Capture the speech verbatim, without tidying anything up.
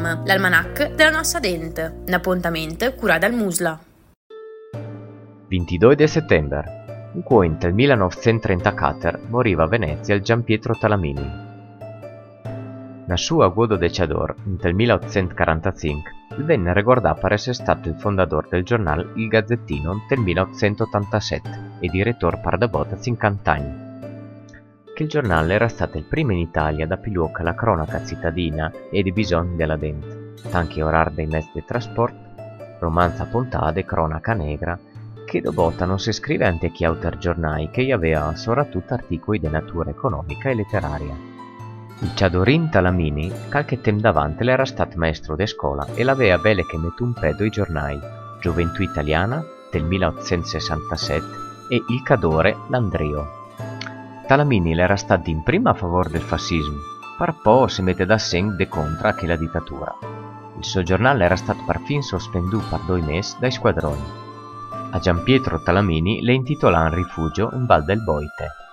Fascism, l'almanach della nostra dente, n'appuntamento cura dal Musla. ventidue di settembre, in cui nel millenovecentotrentaquattro moriva a Venezia il Gian Pietro Talamini. Nasciuto a Guodo de Chador nel milleottocentoquarantacinque, venne ricordato per essere stato il fondatore del giornale Il Gazzettino nel milleottocentottantasette e direttore per da botta cinquanta anni. Che il giornale era stato il primo in Italia da piluoca la cronaca cittadina e i bisogni della gente, tanti orari dei mezzi di trasporto, romanza puntata e cronaca negra, che da botta non si scrive anche chi autor giornali che aveva soprattutto articoli di natura economica e letteraria. Il Ciadorin Talamini, qualche tempo davanti, era stato maestro di scuola e l'aveva bene che metto un pedo i giornali Gioventù Italiana del milleottocentosessantasette e Il Cadore L'Andrio. Talamini era stato in prima a favore del fascismo, per poi si mette da sen de contra che la dittatura. Il suo giornale era stato perfino sospenduto per due mesi dai squadroni. A Gian Pietro Talamini le intitolò un rifugio in Val del Boite.